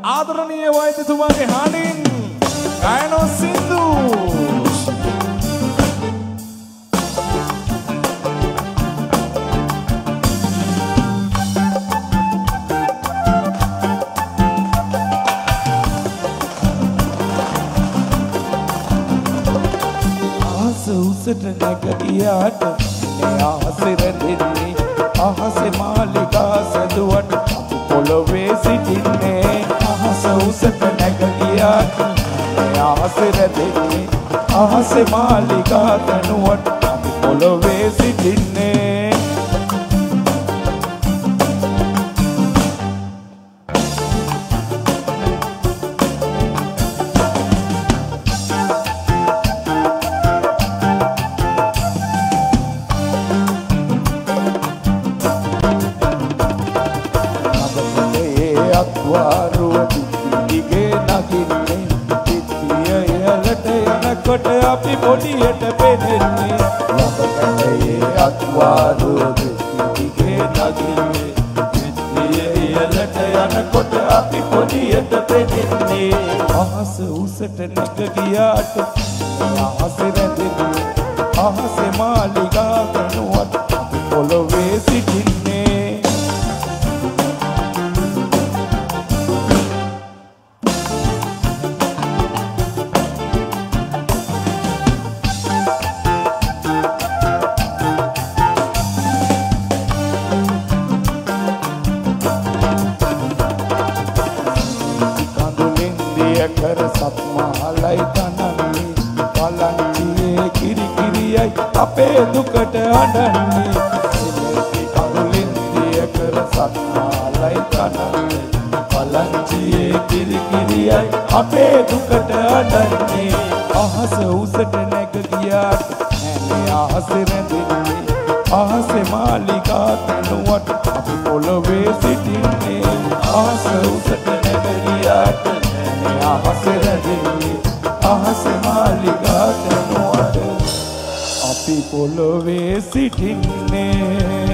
ආදරණීය වෛද්‍යතුමාගේ හඬින් ගායන සින්දු උසට නැගියාට ආසිර දෙන්නේ අහසේ මාලිකා සැදුවට පොළොවේ සිටින්නේ අහස උසට නැගියාට ආසිර දෙන්නේ අහසේ මාලිකා තනුවට පොළොවේ සිටින්නේ අපි පොඩියට පෙනෙන්නේ ලබකටේ අත්වාරුව දිගේ නගින්නේ විත්තිය ඉහළට යනකොට අපි පොඩියට පෙනෙන්නේ අහස උසට නැග ගියාට අහස රැඳෙන්නේ අහසේ මාලිගා කනුවත් අපි පොළොවේ සිටින්නේ අපේ දුකට අඬන්නේ සිලති කඳුලින් දිය කර සත්මාලයි කනන්නේ පලංචියේ කිරිකිරියයි අපේ දුකට අඬන්නේ අහස උසට නැග ගියාට නැනේ අහස රැඳෙන්නේ අහසේ මාලිකා තනුවට අපි පොළොවේ සිටින්නේ අහස උසට නැග ගියාට නැනේ අහස රැඳෙන්නේ අහසේ මාලිකා තනුවට අපි පොළොවේ සිටින්නේ